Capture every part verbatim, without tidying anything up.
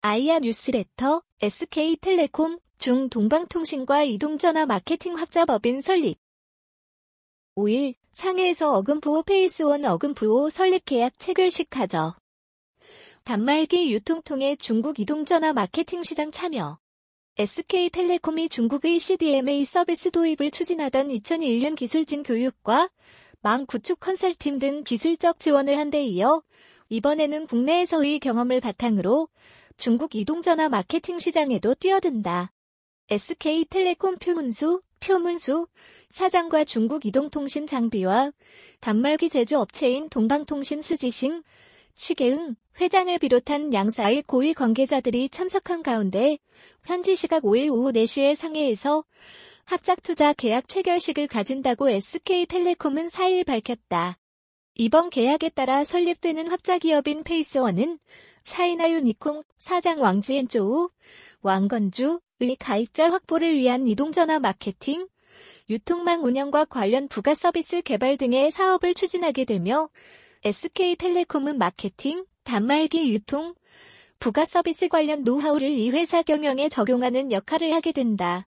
아이아 뉴스레터, 에스케이텔레콤, 중동방통신과 이동전화 마케팅 합작법인 설립. 오일, 상해에서 어금부호 페이스원 어금부호 설립 계약 체결식 가져. 단말기 유통 통해 중국 이동전화 마케팅 시장 참여. 에스케이텔레콤이 중국의 씨디엠에이 서비스 도입을 추진하던 이천일 년 기술진 교육과 망 구축 컨설팅 등 기술적 지원을 한 데 이어 이번에는 국내에서의 경험을 바탕으로 중국 이동전화 마케팅 시장에도 뛰어든다. 에스케이텔레콤 표문수, 표문수 사장과 중국 이동통신 장비와 단말기 제조업체인 동방통신 스지싱, 시계응 회장을 비롯한 양사의 고위 관계자들이 참석한 가운데 현지 시각 오일 오후 네 시에 상해에서 합작투자 계약 체결식을 가진다고 에스케이텔레콤은 사 일 밝혔다. 이번 계약에 따라 설립되는 합작기업인 페이스원은 차이나 유니콘 사장 왕지엔쪼우, 왕건주의 가입자 확보를 위한 이동전화 마케팅, 유통망 운영과 관련 부가 서비스 개발 등의 사업을 추진하게 되며 에스케이텔레콤은 마케팅, 단말기 유통, 부가 서비스 관련 노하우를 이 회사 경영에 적용하는 역할을 하게 된다.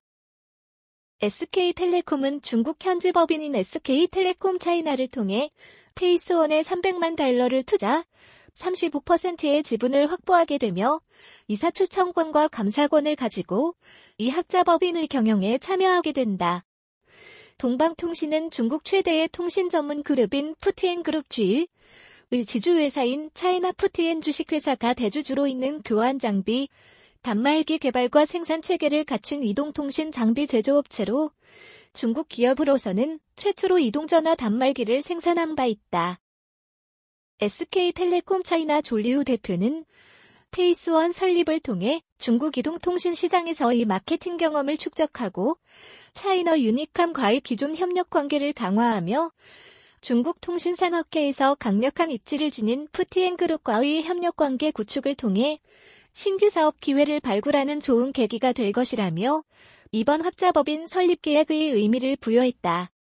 에스케이텔레콤은 중국 현지 법인인 에스케이텔레콤 차이나를 통해 페이스원에 삼백만 달러를 투자, 삼십오 퍼센트의 지분을 확보하게 되며 이사 추천권과 감사권을 가지고 이 합작법인의 경영에 참여하게 된다. 동방통신은 중국 최대의 통신 전문 그룹인 푸티엔그룹 주일, 의 지주회사인 차이나 푸티엔 주식회사가 대주주로 있는 교환 장비, 단말기 개발과 생산 체계를 갖춘 이동통신 장비 제조업체로 중국 기업으로서는 최초로 이동전화 단말기를 생산한 바 있다. 에스케이텔레콤 차이나 졸리우 대표는 페이스원 설립을 통해 중국 이동통신 시장에서의 마케팅 경험을 축적하고 차이나 유니캄 과의 기존 협력 관계를 강화하며 중국 통신산업계에서 강력한 입지를 지닌 푸티엔그룹과의 협력관계 구축을 통해 신규 사업 기회를 발굴하는 좋은 계기가 될 것이라며 이번 합작법인 설립 계약의 의미를 부여했다.